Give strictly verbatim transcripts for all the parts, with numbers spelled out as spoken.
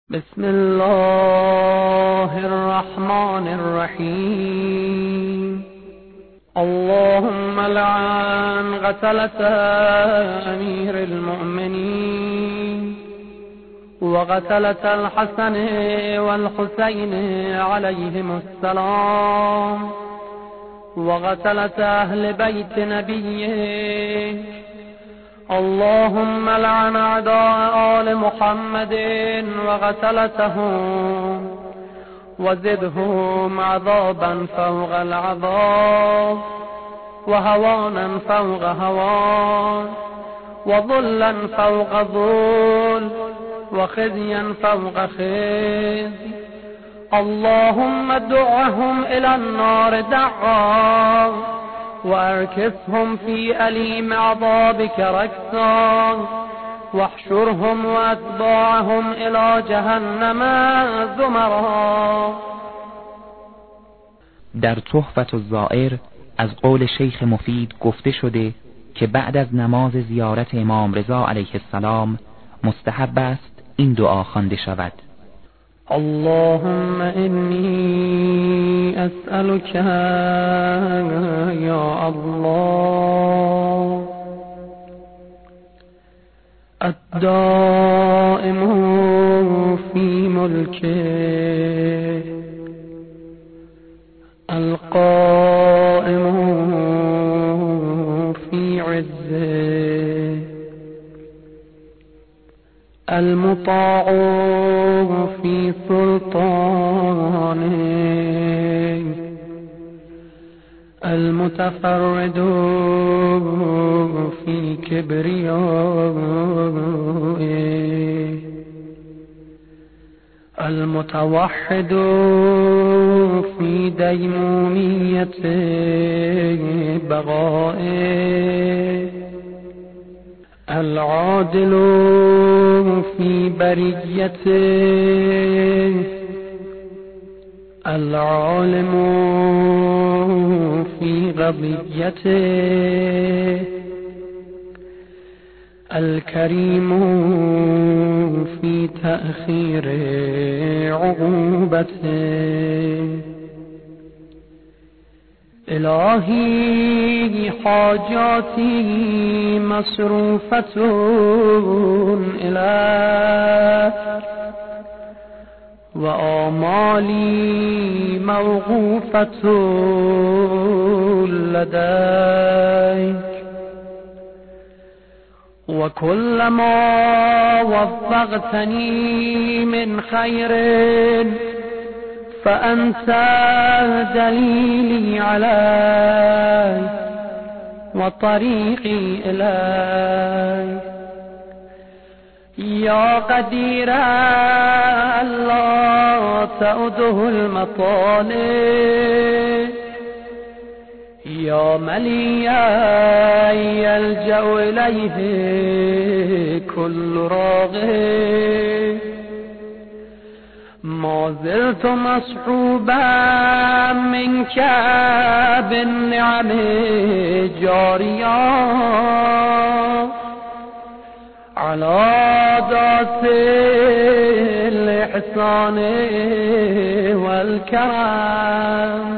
بسم الله الرحمن الرحيم. اللهم لعن قتلة أمير المؤمنين وقتلة الحسن والحسين عليهم السلام وقتلة أهل بيت نبيه. اللهم لعن أعداء آل محمد وقتلتهم وزدهم عذابا فوق العذاب وهوانا فوق هوان وظلا فوق ظل وخزيا فوق خزي. اللهم دعهم إلى النار دعا واركسهم في أليم عذابك ركسا واحشرهم واتباعهم إلى جهنم زمرا. در تحفة الزائر از قول شیخ مفید گفته شده که بعد از نماز زیارت امام رضا علیه السلام مستحب است این دعا خوانده شود: اللهم إني أسألك يا الله الدائم في ملكه القائم في عزه المطاع في سلطانه المتفرد في كبريائه المتوحد في ديمومية بقائه العادل في بريته العالم في قضيته الكريم في تأخير عقوبته. إلهي حاجاتي مصروفة إليك وآمالي موقوفة لديك وكلما وفقتني من خير فأنت دليلي عليه وطريقي إليك. يا قدير لا تؤده المطالب يا مليا يلجأ إليه كل راغب ما زلت مصحوبا منك بالنعم جاريا على ذات الإحسان والكرم.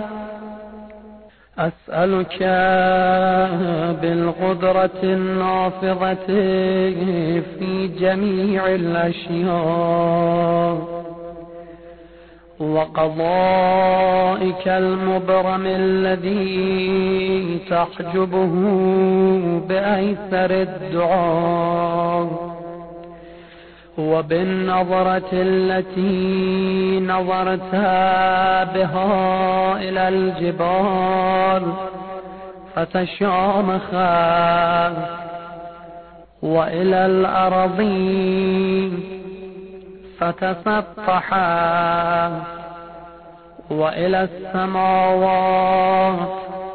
أسألك بالقدرة النافذة في جميع الأشياء وقضائك المبرم الذي تحجبه بأيسر الدعاء وبالنظرة التي نظرت بها إلى الجبال فتشامخت وإلى الأراضين فتسطحت وإلى السماوات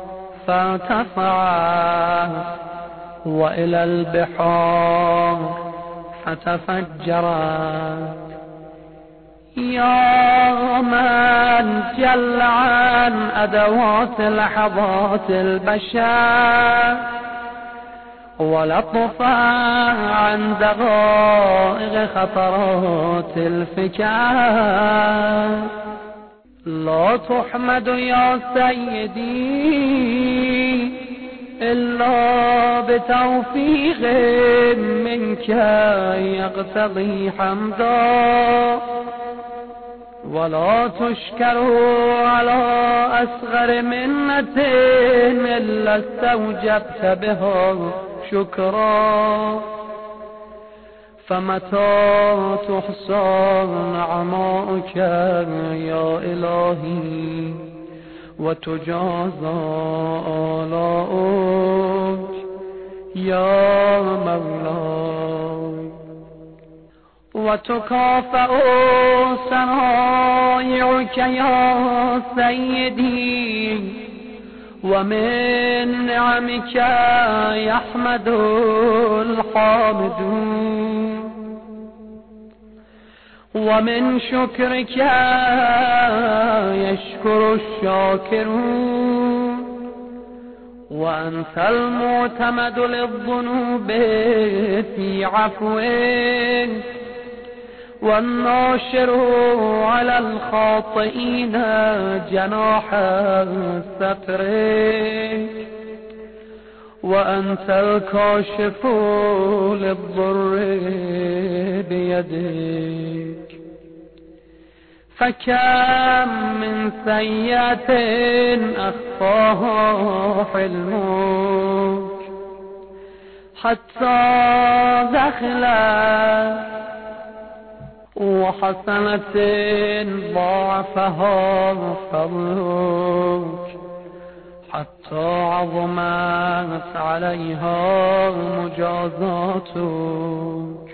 فارتفعت وإلى البحار فتفجرت. يا من جل عن أدوات لحظات البشر ولطفا عن دقائق خطرات الفكر. لا تحمد يا سيدي إلا بتوفيق منك يقتضي حمدا، ولا تشكر على أصغر منة إلا استوجبت بها شكرا. فمتى تحصى نعمائك يا إلهي وتجازى آلاؤك يا مولاي، وتكافئ صنائعك يا سيدي، ومن نعمك يحمد الحامدون، ومن شكرك يشكر الشاكرون. وأنت المعتمد للذنوب في عفوك، والناشر على الخاطئين جناح سترك، وأنت الكاشف للضر بيدك. فكم من سيئة أخفاها حلمك حتى دخلت، وحسنة ضاعفها فضلك حتى عظمت عليها مجازاتك.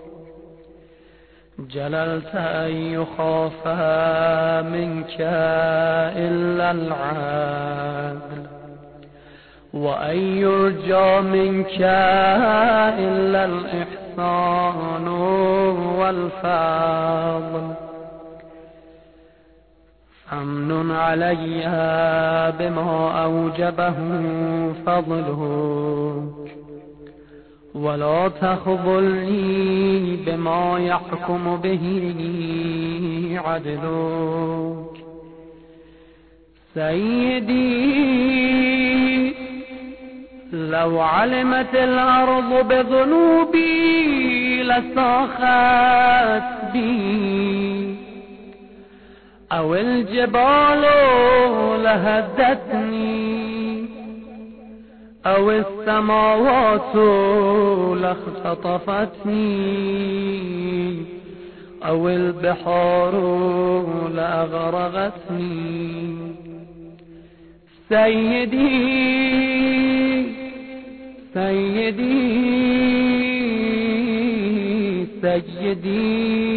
جللت أن يخاف منك إلا العدل، وأن يرجى منك إلا الإحسان والفضل. فامنن علي بما أوجبه فضلك، ولا تخذلني بما يحكم به عدلك. سيدي لو علمت الأرض بذنوبي لساخت بي، أو الجبال لهدتني، أو السماوات لاختطفتني، أو البحار لأغرقتني. سيدي سيدي سيدي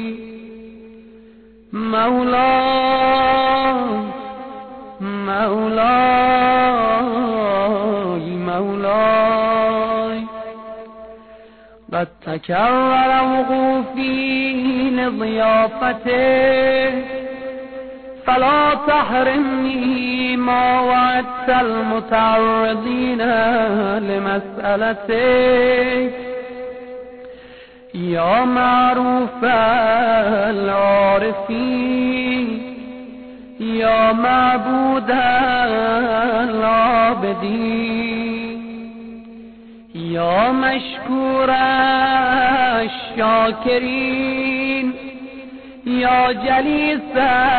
مولاي مولاي مولاي، قد تكرر وقوفي لضيافته، فلا تحرمني ما وعدت المتعرضين لمسألتك. يا معروف العارفين، يا معبود العابدين، يا مشكور الشاكرين، يا جليس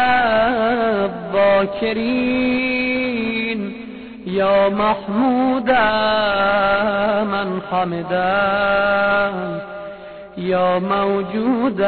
الذاكرين، يا محمود من حمده، يا موجود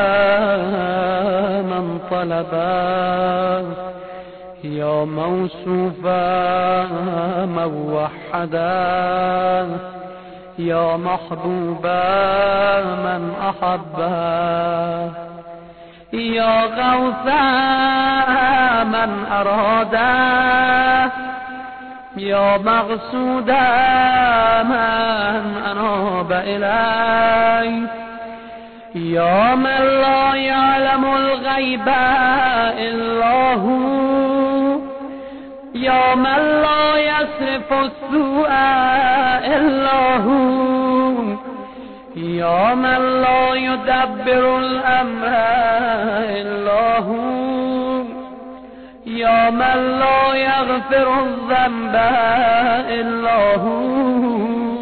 من طلبه، يا موصوف من وحده، يا محبوب من أحبه، يا غوث من أراده، يا مقصود من أناب إليه، يا من لا يعلم الغيب إلا هو، یا من لا یصرف السوء الا هو، یا من لا یدبر الامر الا هو، یا من لا یغفر الذنب الا هو،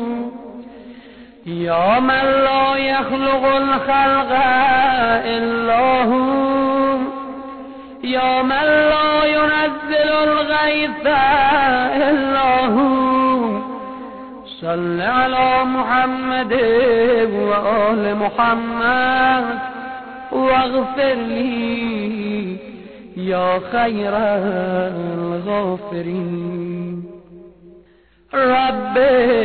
یا من لا یخلق الخلق الا هو، یا من لا ينزل الغیث الا هو. صل علی محمد و آل محمد واغفر لی یا خیر الغافرین. رب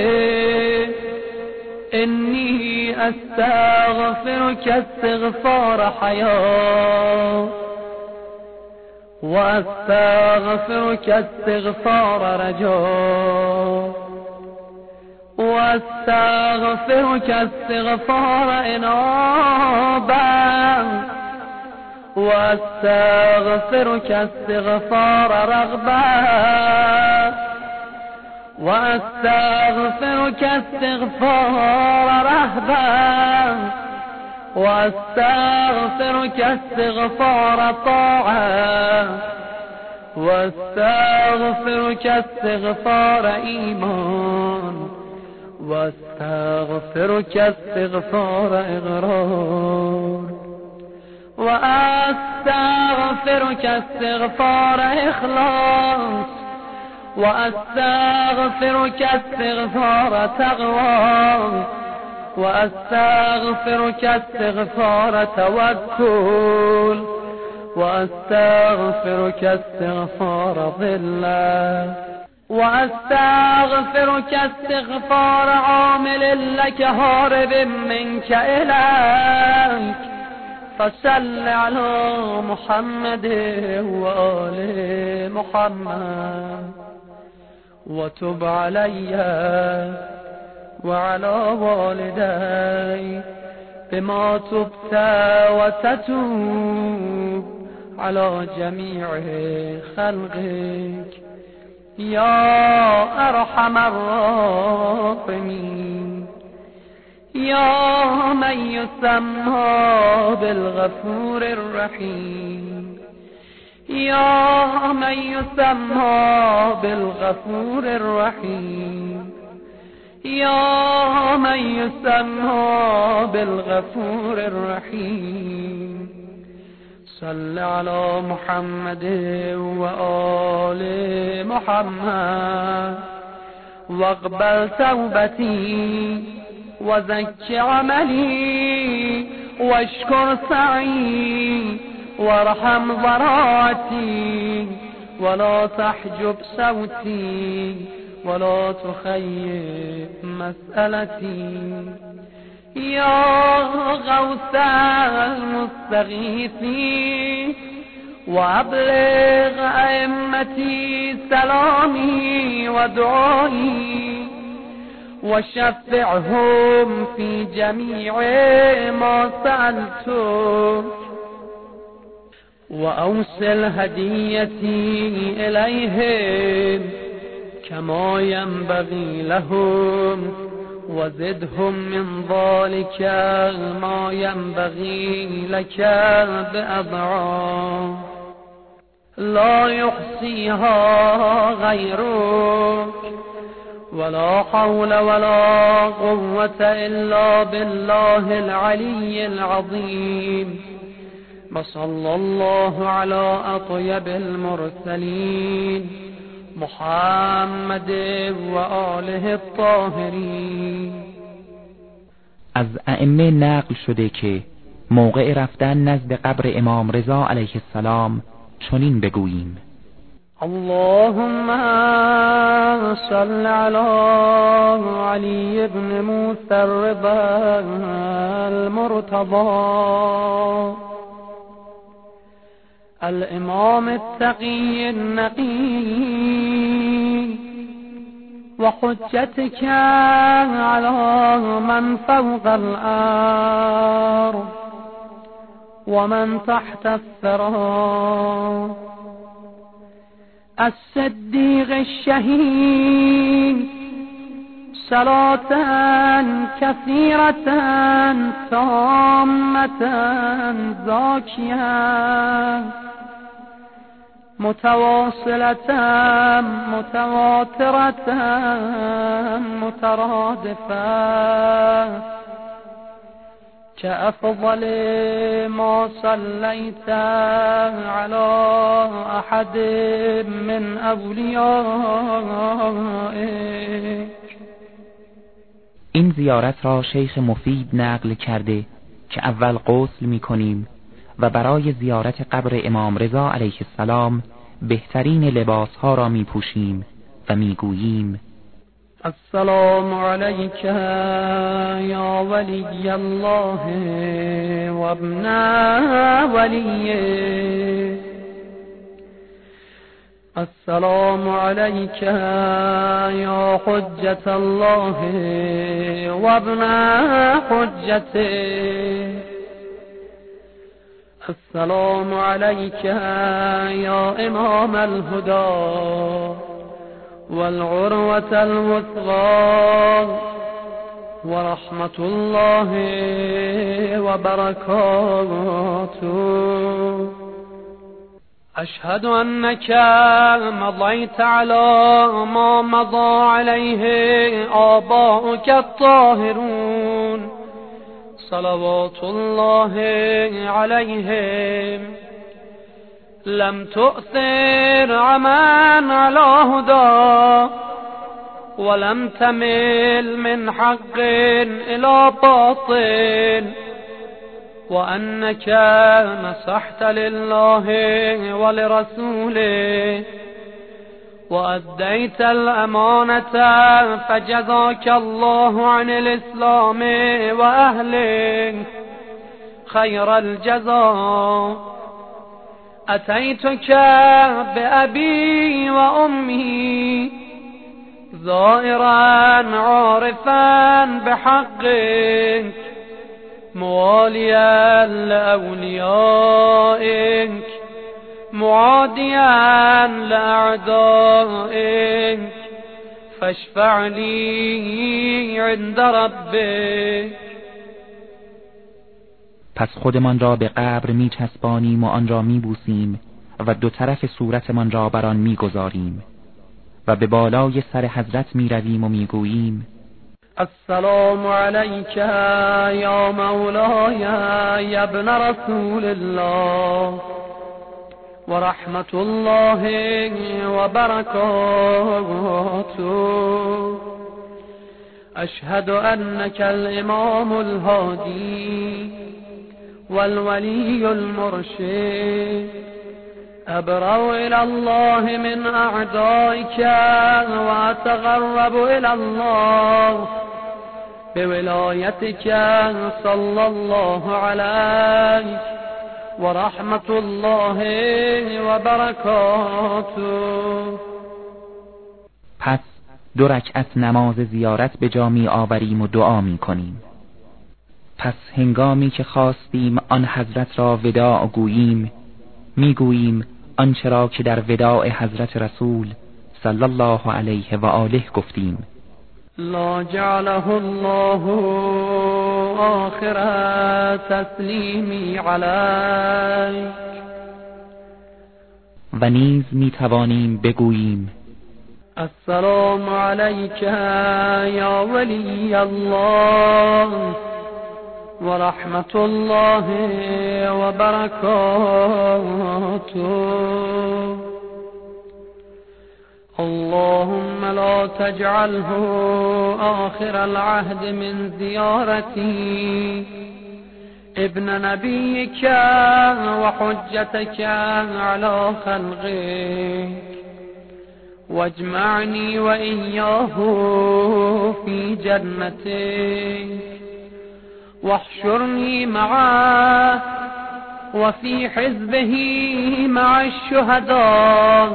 انی استغفرک استغفار حیات و استغفرک استغفار رجا و استغفرک استغفار انابه و استغفرک استغفار رغبه و استغفرک استغفار رهبه و استغفرک استغفار طاعه و استغفرک استغفار ایمان و استغفرک استغفار اقرار و استغفرک استغفار اخلاص و استغفرک استغفار تقوی و استغفرک استغفار توکل و استغفرک استغفار ذلت و استغفرک استغفار عامل لك هارب منك الیک. فصل علی محمد و آل محمد و تب علی و علی والدی بما تبت و تتوب علی جمیع خلقك یا ارحم الراحمین. یا من یسمی بالغفور الرحیم، یا من یسمی بالغفور الرحیم، یا من یسمی بالغفور الرحیم. صل علی محمد و آل محمد واقبل توبتی و زک عملی واشکر سعی وارحم ضراعتی ولا تحجب صوتی ولا تخيب مسألتي. يا غوث المستغيثين وأبلغ أئمتي سلامي ودعائي وشفعهم في جميع ما سألتك وأوصل هديتي إليهم كما ينبغي لهم وزدهم من ذلك ما ينبغي لك بأضعاف لا يحصيها غيرك ولا حول ولا قوة إلا بالله العلي العظيم. وصلى الله على أطيب المرسلين محمد و آله الطاهرین. از ائمه نقل شده که موقع رفتن نزد قبر امام رضا علیه السلام چنین بگوییم: اللهم صل علی علی ابن موسی الرضا المرتضى الامام التقي النقي وحجتك على من فوق الأرض ومن تحت الثرى الصديق الشهيد صلاة كثيرة تامة زاكية متواصلة متواترة مترادفة كأفضل ما صليت على أحد من أوليائك. این زیارت را شیخ مفید نقل کرده که اول غسل می کنیم و برای زیارت قبر امام رضا علیه السلام بهترین لباس ها را می پوشیم و می گوییم السلام علیک یا ولی الله و ابن ولیه. السلام علیک یا حجت الله و ابن حجته. السلام علیک یا امام الهدى والعروة الوثقى ورحمة الله وبركاته. أشهد أنك مضيت على ما مضى عليه آباؤك الطاهرون صلوات الله عليهم. لم تؤثر عمن على هدى ولم تمل من حق إلى باطل وأنك نصحت لله ولرسوله وأديت الأمانة فجزاك الله عن الإسلام وأهله خير الجزاء. أتيتك بأبي وأمي زائرا عارفا بحقك مواليا لأوليائك معاديا لأعدائك فاشفع لي عند ربك. پس خودمان را به قبر می چسبانیم و آن را می بوسیم و دو طرف صورتمان را بر آن می گذاریم و به بالای سر حضرت می رویم و می گوییم السلام علیک یا مولای یا ابن رسول الله و رحمت الله و برکاته. اشهد انک الامام الهادی والولي المرشد أبرأ إلى الله من أعدائك وأتغرب إلى الله بولايتك صلى الله عليك ورحمة الله وبركاته. پس دو رکعت نماز زیارت به جا می آوریم و دعا می کنیم. پس هنگامی که خواستیم آن حضرت را وداع گوییم میگوییم آنچه را که در وداع حضرت رسول صلی الله علیه و آله گفتیم لا جعله الله آخر تسلیمی علیک. و نیز میتوانیم بگوییم السلام علیک یا ولی الله و رحمت الله و برکاته. اللهم لا تجعله آخر العهد من زيارتي ابن نبيك وحجتك على خلقك واجمعني وإياه في جنتك واحشرني معه وفي حزبه مع الشهداء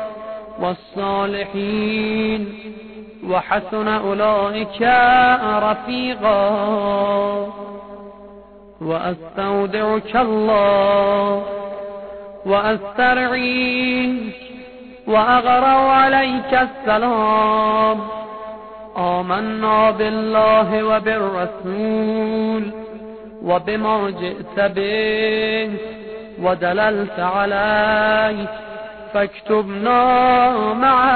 والصالحين وحسن أولئك رفيقا. وأستودعك الله وأسترعيك وأقرأ عليك السلام. آمنا بالله وبالرسول وبما جئت به ودللت عليه فاكتبنا مع